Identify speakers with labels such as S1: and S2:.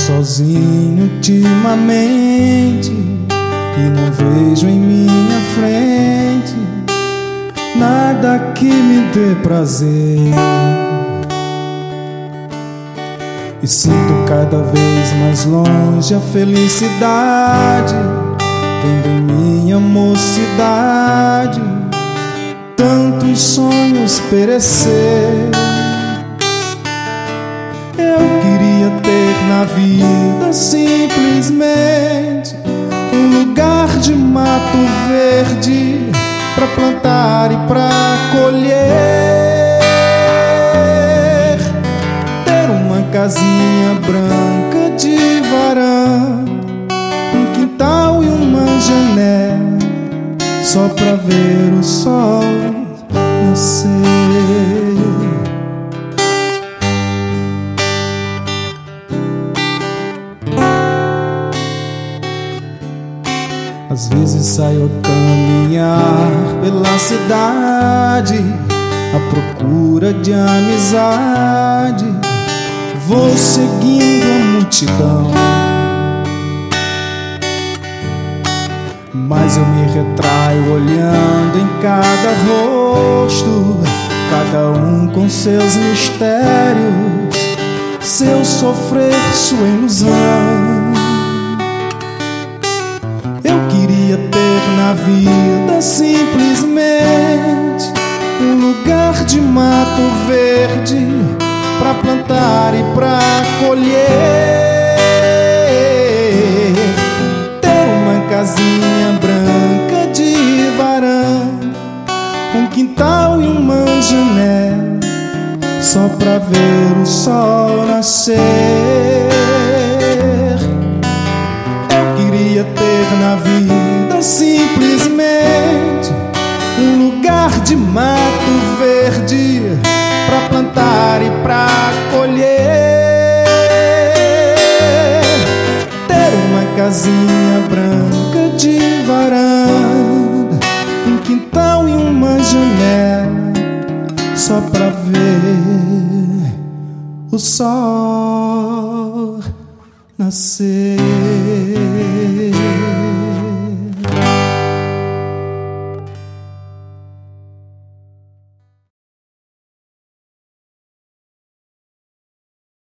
S1: sozinho ultimamente e não vejo em minha frente nada que me dê prazer. E sinto cada vez mais longe a felicidade, vendo em minha mocidade tantos sonhos perecer. Eu queria ter na vida simplesmente um lugar de mato verde pra plantar e pra colher, ter uma casinha branca de varanda, um quintal e uma janela só pra ver o sol nascer. Às vezes saio a caminhar pela cidade à procura de amizade, vou seguindo a multidão, mas eu me retraio olhando em cada rosto, cada um com seus mistérios, seu sofrer, sua ilusão. Eu queria ter na vida simplesmente um lugar de mato verde pra plantar e pra colher, ter uma casinha branca de varanda, um quintal e uma janela só pra ver o sol nascer. Queria ter na vida simplesmente um lugar de mato verde pra plantar e pra colher, ter uma casinha branca de varanda, um quintal e uma janela só pra ver o sol nascer.